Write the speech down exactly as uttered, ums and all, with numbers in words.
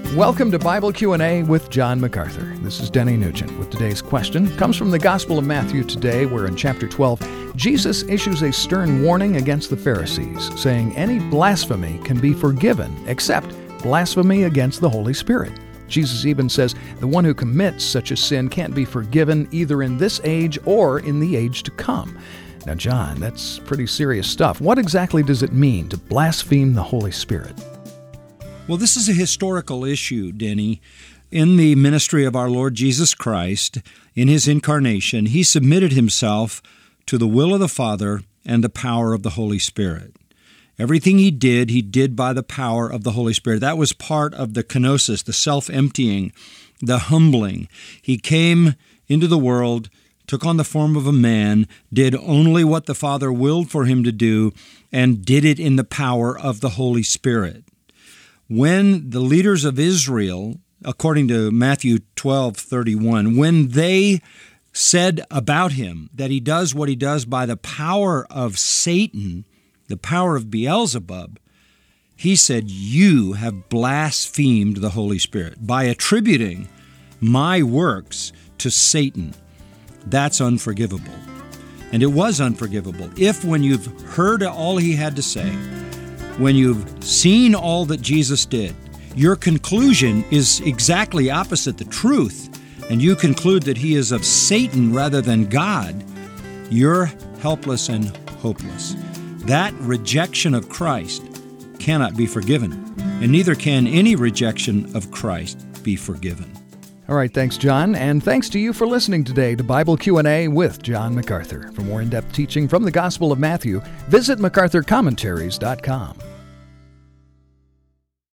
Welcome to Bible Q and A with John MacArthur. This is Denny Nugent with today's question. It comes from the Gospel of Matthew today, where in chapter twelve, Jesus issues a stern warning against the Pharisees, saying any blasphemy can be forgiven except blasphemy against the Holy Spirit. Jesus even says the one who commits such a sin can't be forgiven either in this age or in the age to come. Now, John, that's pretty serious stuff. What exactly does it mean to blaspheme the Holy Spirit? Well, this is a historical issue, Denny. In the ministry of our Lord Jesus Christ, in His incarnation, He submitted Himself to the will of the Father and the power of the Holy Spirit. Everything He did, He did by the power of the Holy Spirit. That was part of the kenosis, the self-emptying, the humbling. He came into the world, took on the form of a man, did only what the Father willed for Him to do, and did it in the power of the Holy Spirit. When the leaders of Israel, according to Matthew twelve thirty-one, when they said about Him that He does what He does by the power of Satan, the power of Beelzebub, He said, "You have blasphemed the Holy Spirit by attributing my works to Satan." That's unforgivable. And it was unforgivable. If when you've heard all He had to say, when you've seen all that Jesus did, your conclusion is exactly opposite the truth, and you conclude that He is of Satan rather than God, you're helpless and hopeless. That rejection of Christ cannot be forgiven, and neither can any rejection of Christ be forgiven. All right, thanks, John, and thanks to you for listening today to Bible Q and A with John MacArthur. For more in-depth teaching from the Gospel of Matthew, visit macarthur commentaries dot com.